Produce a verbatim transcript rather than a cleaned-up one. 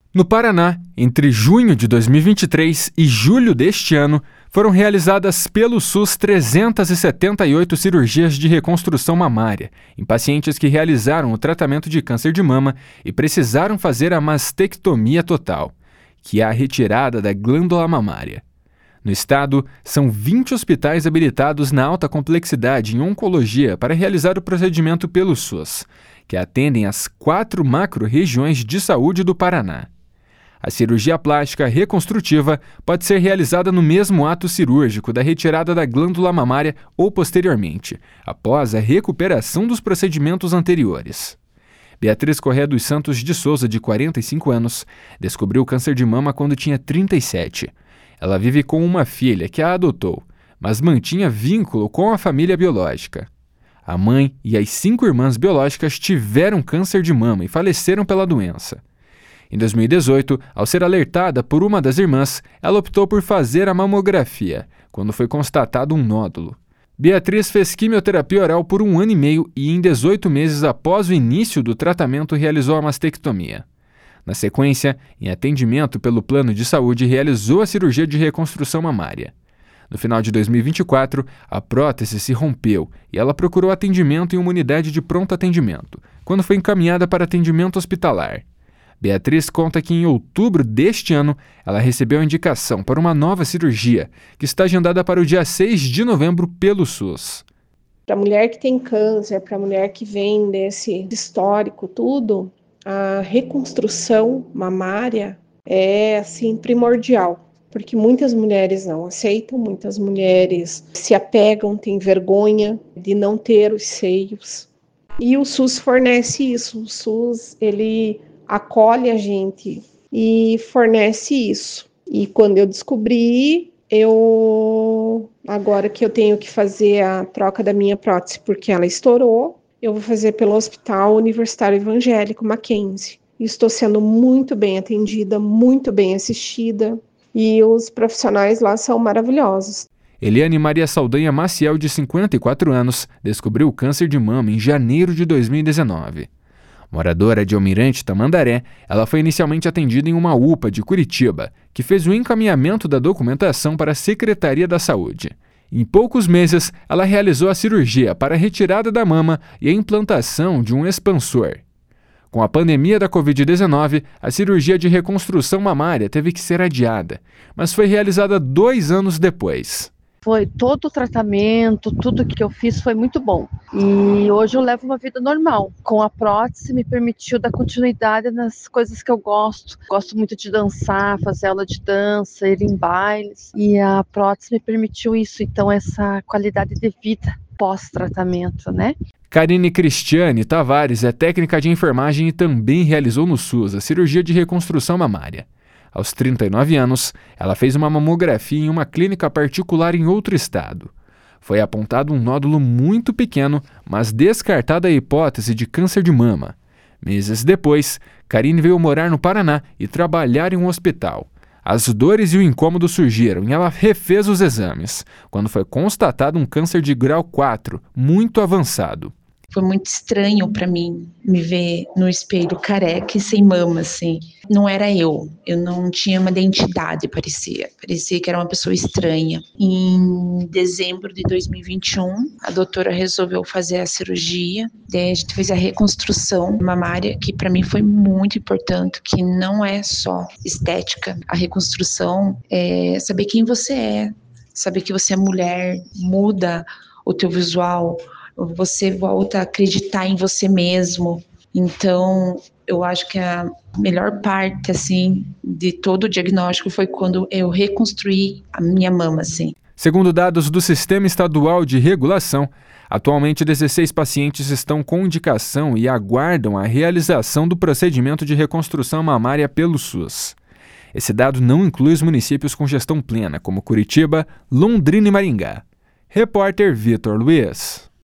No Paraná, entre junho de dois mil e vinte e três e julho deste ano, foram realizadas pelo SUS trezentas e setenta e oito cirurgias de reconstrução mamária em pacientes que realizaram o tratamento de câncer de mama e precisaram fazer a mastectomia total, que é a retirada da glândula mamária. No estado, são vinte hospitais habilitados na alta complexidade em oncologia para realizar o procedimento pelo SUS, que atendem as quatro macro-regiões de saúde do Paraná. A cirurgia plástica reconstrutiva pode ser realizada no mesmo ato cirúrgico da retirada da glândula mamária ou posteriormente, após a recuperação dos procedimentos anteriores. Beatriz Corrêa dos Santos de Souza, de quarenta e cinco anos, descobriu câncer de mama quando tinha trinta e sete. Ela vive com uma filha que a adotou, mas mantinha vínculo com a família biológica. A mãe e as cinco irmãs biológicas tiveram câncer de mama e faleceram pela doença. Em dois mil e dezoito, ao ser alertada por uma das irmãs, ela optou por fazer a mamografia, quando foi constatado um nódulo. Beatriz fez quimioterapia oral por um ano e meio e, em dezoito meses após o início do tratamento, realizou a mastectomia. Na sequência, em atendimento pelo plano de saúde, realizou a cirurgia de reconstrução mamária. No final de dois mil e vinte e quatro, a prótese se rompeu e ela procurou atendimento em uma unidade de pronto atendimento, quando foi encaminhada para atendimento hospitalar. Beatriz conta que em outubro deste ano, ela recebeu a indicação para uma nova cirurgia, que está agendada para o dia seis de novembro pelo SUS. Para a mulher que tem câncer, para a mulher que vem desse histórico tudo, a reconstrução mamária é assim primordial, porque muitas mulheres não aceitam, muitas mulheres se apegam, têm vergonha de não ter os seios. E o SUS fornece isso, o SUS ele acolhe a gente e fornece isso. E quando eu descobri, eu agora que eu tenho que fazer a troca da minha prótese porque ela estourou, eu vou fazer pelo Hospital Universitário Evangélico Mackenzie. Estou sendo muito bem atendida, muito bem assistida e os profissionais lá são maravilhosos. Eliane Maria Saldanha Maciel, de cinquenta e quatro anos, descobriu o câncer de mama em janeiro de dois mil e dezenove. Moradora de Almirante Tamandaré, ela foi inicialmente atendida em uma U P A de Curitiba, que fez o encaminhamento da documentação para a Secretaria da Saúde. Em poucos meses, ela realizou a cirurgia para a retirada da mama e a implantação de um expansor. Com a pandemia da covid dezenove, a cirurgia de reconstrução mamária teve que ser adiada, mas foi realizada dois anos depois. Foi todo o tratamento, tudo que eu fiz foi muito bom. E hoje eu levo uma vida normal. Com a prótese me permitiu dar continuidade nas coisas que eu gosto. Gosto muito de dançar, fazer aula de dança, ir em bailes. E a prótese me permitiu isso, então essa qualidade de vida pós-tratamento, né? Karine Cristiane Tavares é técnica de enfermagem e também realizou no SUS a cirurgia de reconstrução mamária. Aos trinta e nove anos, ela fez uma mamografia em uma clínica particular em outro estado. Foi apontado um nódulo muito pequeno, mas descartada a hipótese de câncer de mama. Meses depois, Karine veio morar no Paraná e trabalhar em um hospital. As dores e o incômodo surgiram e ela refez os exames, quando foi constatado um câncer de grau quatro, muito avançado. Foi muito estranho para mim me ver no espelho careca e sem mama, assim. Não era eu, eu não tinha uma identidade, parecia. Parecia que era uma pessoa estranha. Em dezembro de dois mil e vinte e um, a doutora resolveu fazer a cirurgia. Daí a gente fez a reconstrução mamária, que para mim foi muito importante, que não é só estética. A reconstrução é saber quem você é, saber que você é mulher, muda o teu visual, você volta a acreditar em você mesmo. Então, eu acho que a melhor parte, assim, de todo o diagnóstico foi quando eu reconstruí a minha mama, assim. Segundo dados do Sistema Estadual de Regulação, atualmente dezesseis pacientes estão com indicação e aguardam a realização do procedimento de reconstrução mamária pelo SUS. Esse dado não inclui os municípios com gestão plena, como Curitiba, Londrina e Maringá. Repórter Vitor Luiz.